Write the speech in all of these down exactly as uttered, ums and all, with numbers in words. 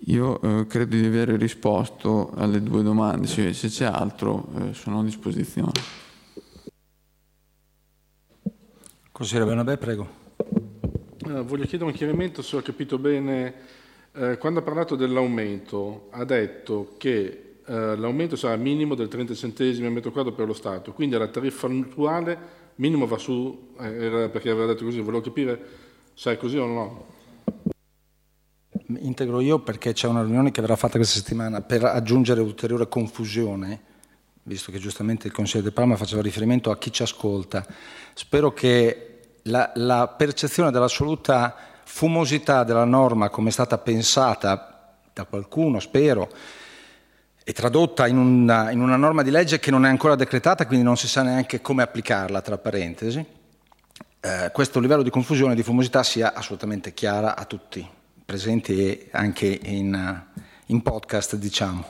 Io eh, credo di aver risposto alle due domande, se, se c'è altro eh, sono a disposizione. Consigliere Bernabé, prego. Eh, voglio chiedere un chiarimento se ho capito bene. Eh, quando ha parlato dell'aumento ha detto che eh, l'aumento sarà minimo del trenta centesimi al metro quadro per lo Stato, quindi alla tariffa attuale minimo va su, eh, era perché aveva detto così, volevo capire se è così o no. Integro io perché c'è una riunione che verrà fatta questa settimana per aggiungere ulteriore confusione, visto che giustamente il consigliere De Palma faceva riferimento a chi ci ascolta. Spero che la, la percezione dell'assoluta fumosità della norma come è stata pensata da qualcuno, spero, e tradotta in una, in una norma di legge che non è ancora decretata, quindi non si sa neanche come applicarla, tra parentesi, eh, questo livello di confusione e di fumosità sia assolutamente chiara a tutti presenti e anche in, in podcast, diciamo.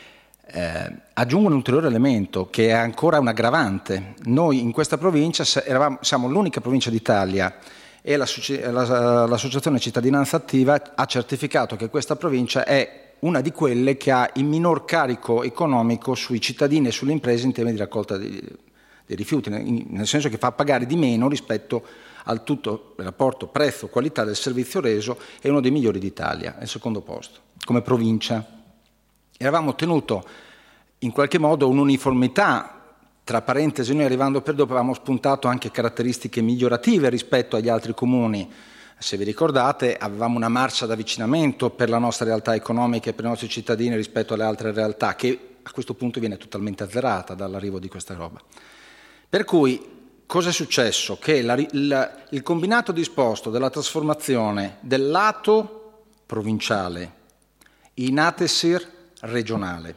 Eh, aggiungo un ulteriore elemento che è ancora un aggravante. Noi in questa provincia eravamo, siamo l'unica provincia d'Italia e l'associazione Cittadinanza Attiva ha certificato che questa provincia è una di quelle che ha il minor carico economico sui cittadini e sulle imprese in termini di raccolta dei, dei rifiuti, nel senso che fa pagare di meno rispetto al tutto il rapporto prezzo-qualità del servizio reso, è uno dei migliori d'Italia, è il secondo posto, come provincia. E avevamo ottenuto in qualche modo un'uniformità, tra parentesi noi arrivando per dopo avevamo spuntato anche caratteristiche migliorative rispetto agli altri comuni. Se vi ricordate avevamo una marcia d'avvicinamento per la nostra realtà economica e per i nostri cittadini rispetto alle altre realtà, che a questo punto viene totalmente azzerata dall'arrivo di questa roba. Per cui cosa è successo? Che la, il, il combinato disposto della trasformazione del lato provinciale in ATESIR regionale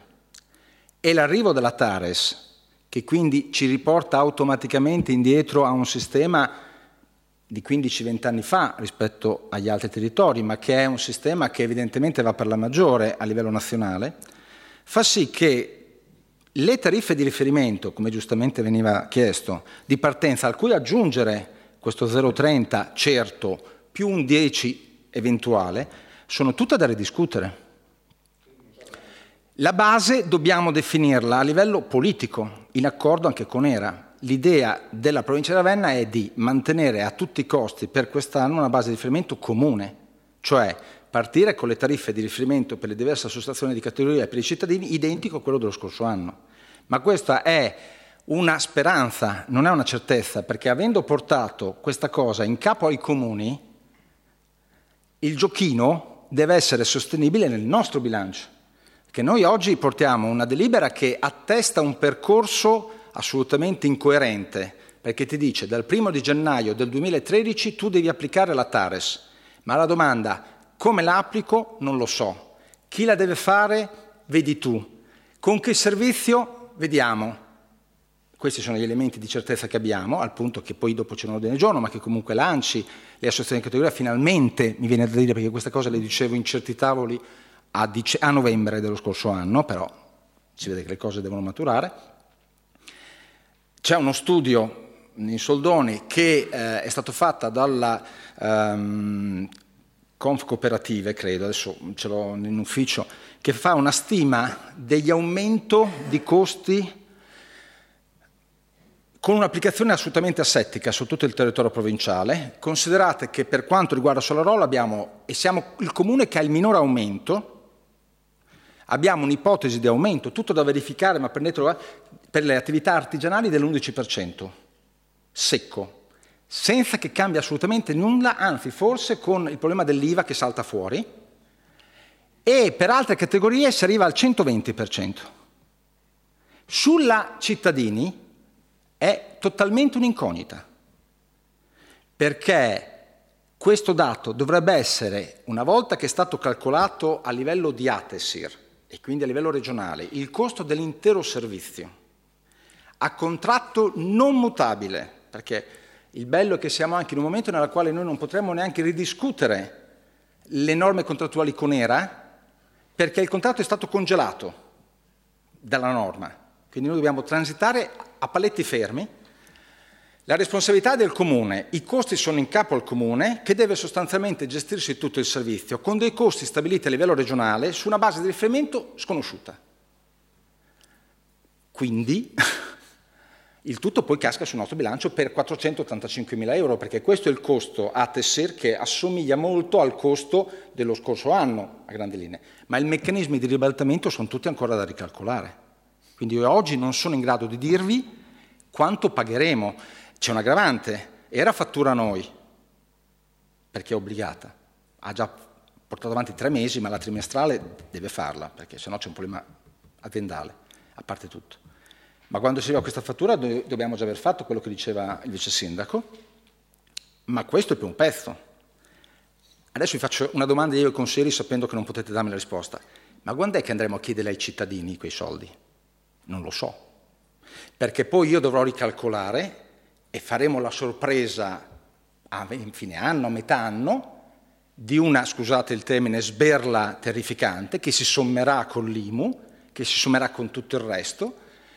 e l'arrivo della TARES, che quindi ci riporta automaticamente indietro a un sistema di quindici venti anni fa rispetto agli altri territori, ma che è un sistema che evidentemente va per la maggiore a livello nazionale, fa sì che le tariffe di riferimento, come giustamente veniva chiesto, di partenza, al cui aggiungere questo zero virgola trenta certo più un dieci eventuale, sono tutte da ridiscutere. La base dobbiamo definirla a livello politico, in accordo anche con ERA. L'idea della provincia di Ravenna è di mantenere a tutti i costi per quest'anno una base di riferimento comune, cioè partire con le tariffe di riferimento per le diverse associazioni di categoria e per i cittadini identico a quello dello scorso anno. Ma questa è una speranza, non è una certezza, perché avendo portato questa cosa in capo ai comuni, il giochino deve essere sostenibile nel nostro bilancio. Che noi oggi portiamo una delibera che attesta un percorso assolutamente incoerente, perché ti dice dal primo di gennaio del duemilatredici tu devi applicare la TARES, ma la domanda come la applico non lo so, chi la deve fare vedi tu, con che servizio vediamo. Questi sono gli elementi di certezza che abbiamo, al punto che poi dopo c'è un ordine del giorno, ma che comunque l'ANCI, le associazioni di categoria, finalmente, mi viene da dire, perché questa cosa le dicevo in certi tavoli a, dice- a novembre dello scorso anno, però si vede che le cose devono maturare. C'è uno studio in soldoni che eh, è stato fatto dalla um, Conf Cooperative, credo, adesso ce l'ho in ufficio, che fa una stima degli aumento di costi con un'applicazione assolutamente asettica su tutto il territorio provinciale. Considerate che per quanto riguarda Solarola abbiamo, e siamo il comune che ha il minore aumento, abbiamo un'ipotesi di aumento, tutto da verificare, ma prendetelo, per le attività artigianali dell'undici per cento, secco, senza che cambi assolutamente nulla, anzi forse con il problema dell'I V A che salta fuori, e per altre categorie si arriva al centoventi per cento. Sulla cittadini è totalmente un'incognita, perché questo dato dovrebbe essere, una volta che è stato calcolato a livello di ATESIR e quindi a livello regionale, il costo dell'intero servizio a contratto non mutabile, perché il bello è che siamo anche in un momento nel quale noi non potremmo neanche ridiscutere le norme contrattuali con ERA, perché il contratto è stato congelato dalla norma, quindi noi dobbiamo transitare a paletti fermi. La responsabilità è del comune, i costi sono in capo al comune che deve sostanzialmente gestirsi tutto il servizio con dei costi stabiliti a livello regionale su una base di riferimento sconosciuta. Quindi il tutto poi casca sul nostro bilancio per quattrocentottantacinquemila euro, perché questo è il costo a Tessir che assomiglia molto al costo dello scorso anno a grandi linee, ma i meccanismi di ribaltamento sono tutti ancora da ricalcolare. Quindi io oggi non sono in grado di dirvi quanto pagheremo. C'è un aggravante, era fattura a noi, perché è obbligata, ha già portato avanti tre mesi, ma la trimestrale deve farla, perché sennò c'è un problema aziendale, a parte tutto. Ma quando si arriva a questa fattura do- dobbiamo già aver fatto quello che diceva il vice sindaco, ma questo è più un pezzo. Adesso vi faccio una domanda io ai consiglieri sapendo che non potete darmi la risposta, ma quando è che andremo a chiedere ai cittadini quei soldi? Non lo so, perché poi io dovrò ricalcolare e faremo la sorpresa a fine anno, a metà anno, di una, scusate il termine, sberla terrificante che si sommerà con l'I M U, che si sommerà con tutto il resto,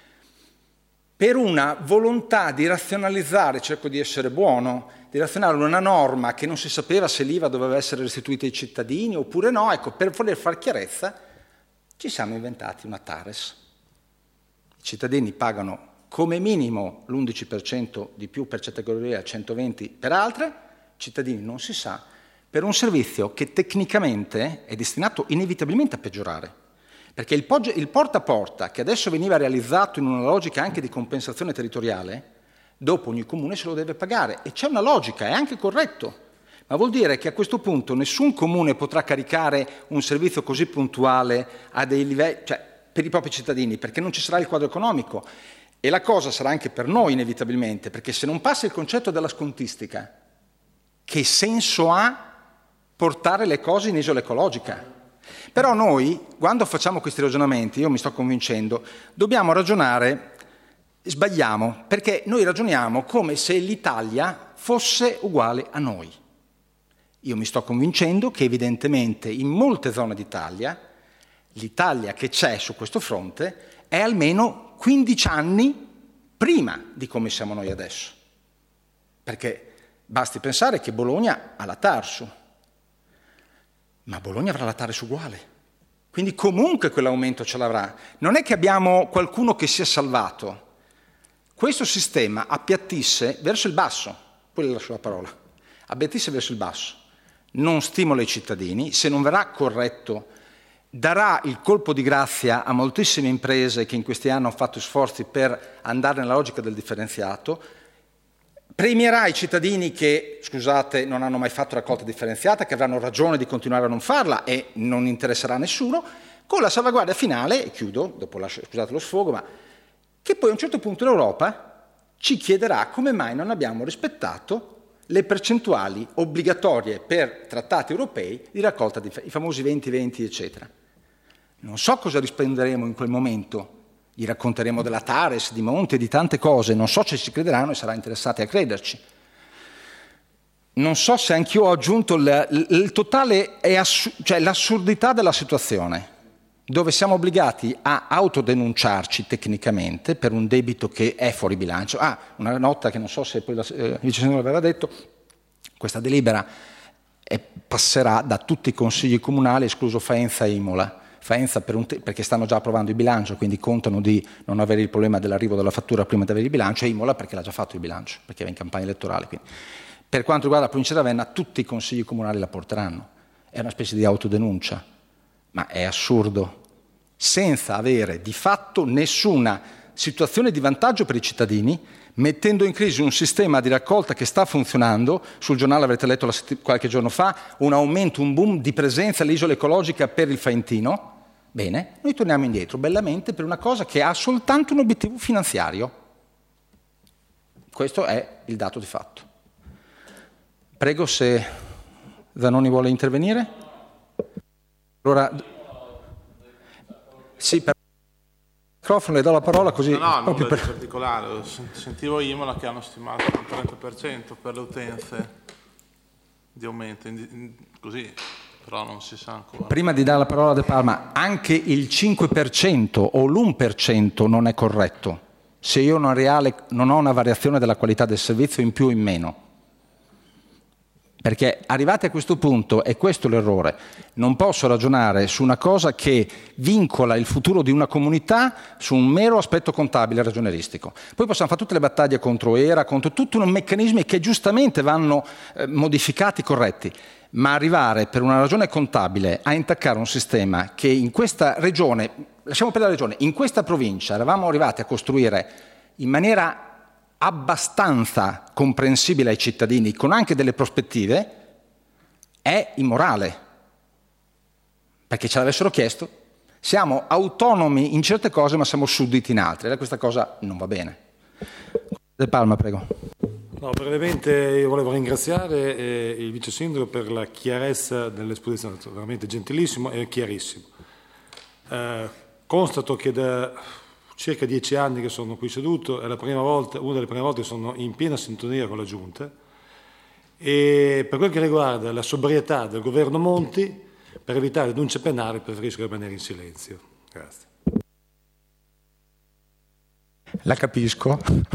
per una volontà di razionalizzare, cerco di essere buono, di razionalizzare una norma che non si sapeva se l'I V A doveva essere restituita ai cittadini oppure no. Ecco, per voler far chiarezza ci siamo inventati una TARES. I cittadini pagano come minimo l'undici per cento di più per certe categorie, centoventi per altre, cittadini non si sa, per un servizio che tecnicamente è destinato inevitabilmente a peggiorare. Perché il, pogge, il porta a porta, che adesso veniva realizzato in una logica anche di compensazione territoriale, dopo ogni comune se lo deve pagare. E c'è una logica, è anche corretto. Ma vuol dire che a questo punto nessun comune potrà caricare un servizio così puntuale a dei livelli, cioè per i propri cittadini, perché non ci sarà il quadro economico. E la cosa sarà anche per noi inevitabilmente, perché se non passa il concetto della scontistica, che senso ha portare le cose in isola ecologica? Però noi, quando facciamo questi ragionamenti, io mi sto convincendo, dobbiamo ragionare, sbagliamo, perché noi ragioniamo come se l'Italia fosse uguale a noi. Io mi sto convincendo che evidentemente in molte zone d'Italia, l'Italia che c'è su questo fronte è almeno quindici anni prima di come siamo noi adesso. Perché basti pensare che Bologna ha la Tarsu, ma Bologna avrà la Tares uguale. Quindi comunque quell'aumento ce l'avrà. Non è che abbiamo qualcuno che si è salvato. Questo sistema appiattisse verso il basso, poi le lascio la parola, appiattisse verso il basso, non stimola i cittadini, se non verrà corretto darà il colpo di grazia a moltissime imprese che in questi anni hanno fatto sforzi per andare nella logica del differenziato, premierà i cittadini che, scusate, non hanno mai fatto raccolta differenziata, che avranno ragione di continuare a non farla e non interesserà a nessuno, con la salvaguardia finale, e chiudo, dopo lascio, scusate lo sfogo, ma che poi a un certo punto l'Europa ci chiederà come mai non abbiamo rispettato le percentuali obbligatorie per trattati europei di raccolta, di, i famosi venti venti, eccetera. Non so cosa risponderemo in quel momento, gli racconteremo della Tares, di Monte, di tante cose, non so se ci crederanno e saranno interessati a crederci. Non so se anch'io ho aggiunto il, il, il totale, è assu- cioè l'assurdità della situazione, dove siamo obbligati a autodenunciarci tecnicamente per un debito che è fuori bilancio. Ah, una nota che non so se poi la, eh, il vice sindaco aveva detto, questa delibera è, passerà da tutti i consigli comunali, escluso Faenza e Imola. Faenza per un te- perché stanno già approvando il bilancio, quindi contano di non avere il problema dell'arrivo della fattura prima di avere il bilancio, e Imola perché l'ha già fatto il bilancio, perché era in campagna elettorale. Quindi. Per quanto riguarda la provincia di Ravenna, tutti i consigli comunali la porteranno. È una specie di autodenuncia, ma è assurdo, senza avere di fatto nessuna situazione di vantaggio per i cittadini, mettendo in crisi un sistema di raccolta che sta funzionando. Sul giornale avrete letto la sett- qualche giorno fa un aumento, un boom di presenza all'isola ecologica per il Faentino. Bene, noi torniamo indietro bellamente per una cosa che ha soltanto un obiettivo finanziario. Questo è il dato di fatto. Prego se Zanoni vuole intervenire. Allora, sì, per il microfono le do la parola così. No, no, proprio nulla per... di particolare. Sentivo Imola che hanno stimato il trenta per cento per le utenze di aumento, così, però non si sa ancora. Prima di dare la parola a De Palma, anche il cinque per cento o l'uno per cento non è corretto. se io non, reale, non ho una variazione della qualità del servizio in più o in meno. Perché arrivati a questo punto, è questo l'errore, non posso ragionare su una cosa che vincola il futuro di una comunità su un mero aspetto contabile ragionieristico. Poi possiamo fare tutte le battaglie contro E R A, contro tutti i meccanismi che giustamente vanno eh, modificati, corretti, ma arrivare per una ragione contabile a intaccare un sistema che in questa regione, lasciamo per la regione, in questa provincia eravamo arrivati a costruire in maniera abbastanza comprensibile ai cittadini, con anche delle prospettive, è immorale. Perché ce l'avessero chiesto. Siamo autonomi in certe cose, ma siamo sudditi in altre. E questa cosa non va bene. De Palma, prego. No, brevemente io volevo ringraziare eh, il vice sindaco per la chiarezza dell'esposizione, veramente gentilissimo e chiarissimo. Eh, constato che da circa dieci anni che sono qui seduto, è la prima volta, una delle prime volte che sono in piena sintonia con la Giunta, e per quel che riguarda la sobrietà del governo Monti, per evitare denunce penali preferisco rimanere in silenzio. Grazie. La capisco.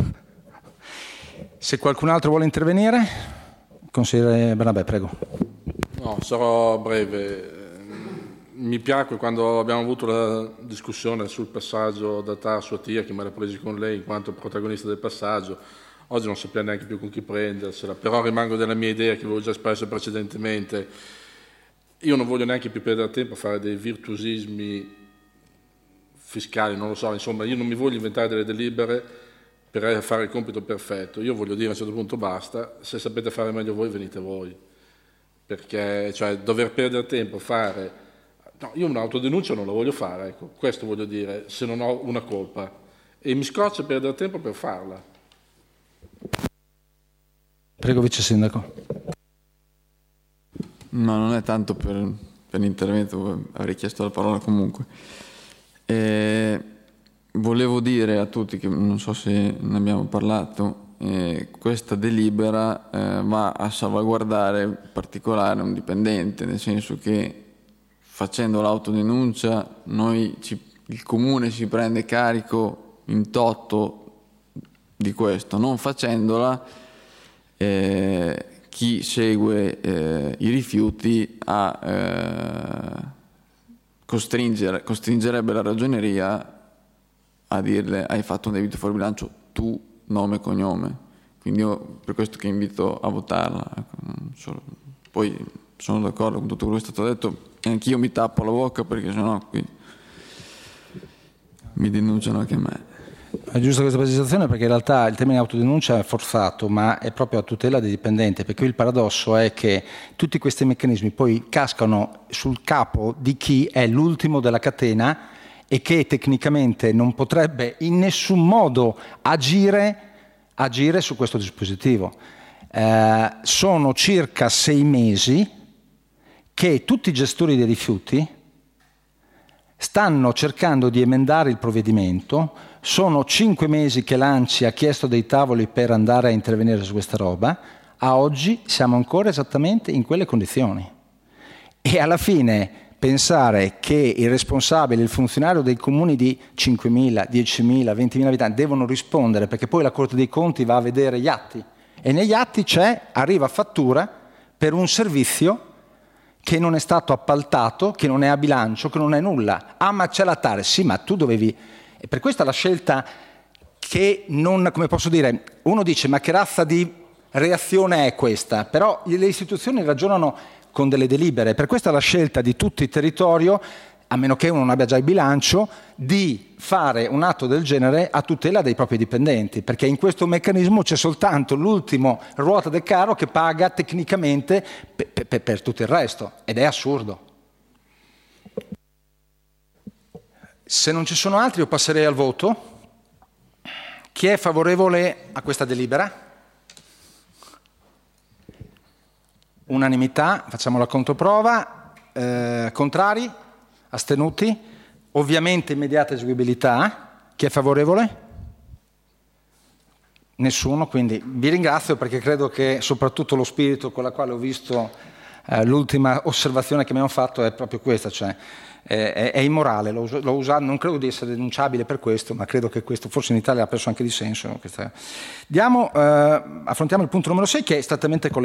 Se qualcun altro vuole intervenire, consigliere Bernabé, prego. No, sarò breve. Mi piacque quando abbiamo avuto la discussione sul passaggio da T A R a sua tia, che mi era presi con lei in quanto protagonista del passaggio. Oggi non sappiamo neanche più con chi prendersela, però rimango della mia idea che avevo già espresso precedentemente. Io non voglio neanche più perdere tempo a fare dei virtuosismi fiscali, non lo so, insomma, io non mi voglio inventare delle delibere per fare il compito perfetto. Io voglio dire a un certo punto basta, se sapete fare meglio voi venite voi, perché cioè, dover perdere tempo a fare... No, io un'autodenuncia non la voglio fare, ecco, questo voglio dire, se non ho una colpa. E mi scoccia perdere tempo per farla. Prego, vice sindaco. No, non è tanto per, per l'intervento, avrei chiesto la parola comunque. Eh, volevo dire a tutti, che non so se ne abbiamo parlato, eh, questa delibera eh, va a salvaguardare in particolare un dipendente, nel senso che facendo l'autodenuncia noi ci, il comune si prende carico in toto di questo, non facendola eh, chi segue eh, i rifiuti a eh, costringere, costringerebbe la ragioneria a dirle hai fatto un debito fuori bilancio tu, nome e cognome. Quindi io per questo che invito a votarla. Ecco, non solo. Poi sono d'accordo con tutto quello che è stato detto e anch'io mi tappo la bocca perché sennò qui mi denunciano anche me. È giusta questa precisazione perché in realtà il termine autodenuncia è forzato, ma è proprio a tutela dei dipendenti, perché il paradosso è che tutti questi meccanismi poi cascano sul capo di chi è l'ultimo della catena e che tecnicamente non potrebbe in nessun modo agire, agire su questo dispositivo. Eh, sono circa sei mesi che tutti i gestori dei rifiuti stanno cercando di emendare il provvedimento. Sono cinque mesi che l'ANCI ha chiesto dei tavoli per andare a intervenire su questa roba. A oggi siamo ancora esattamente in quelle condizioni. E alla fine pensare che il responsabile, il funzionario dei comuni di cinquemila, diecimila, ventimila abitanti devono rispondere perché poi la Corte dei Conti va a vedere gli atti e negli atti c'è, arriva fattura per un servizio che non è stato appaltato, che non è a bilancio, che non è nulla. Ah, ma c'è la Tare. Sì, ma tu dovevi... E per questa la scelta che non, come posso dire, uno dice ma che razza di reazione è questa? Però le istituzioni ragionano con delle delibere, per questa la scelta di tutto il territorio, a meno che uno non abbia già il bilancio, di fare un atto del genere a tutela dei propri dipendenti, perché in questo meccanismo c'è soltanto l'ultimo ruota del carro che paga tecnicamente per, per, per tutto il resto, ed è assurdo. Se non ci sono altri io passerei al voto. Chi è favorevole a questa delibera? Unanimità, facciamo la controprova. Eh, contrari? Astenuti? Ovviamente immediata eseguibilità. Chi è favorevole? Nessuno, quindi vi ringrazio perché credo che soprattutto lo spirito con la quale ho visto eh, l'ultima osservazione che abbiamo fatto è proprio questa, cioè è, è, è immorale, l'ho, l'ho usato, non credo di essere denunciabile per questo, ma credo che questo forse in Italia ha perso anche di senso. Questa... Diamo, eh, affrontiamo il punto numero sei, che è strettamente collegato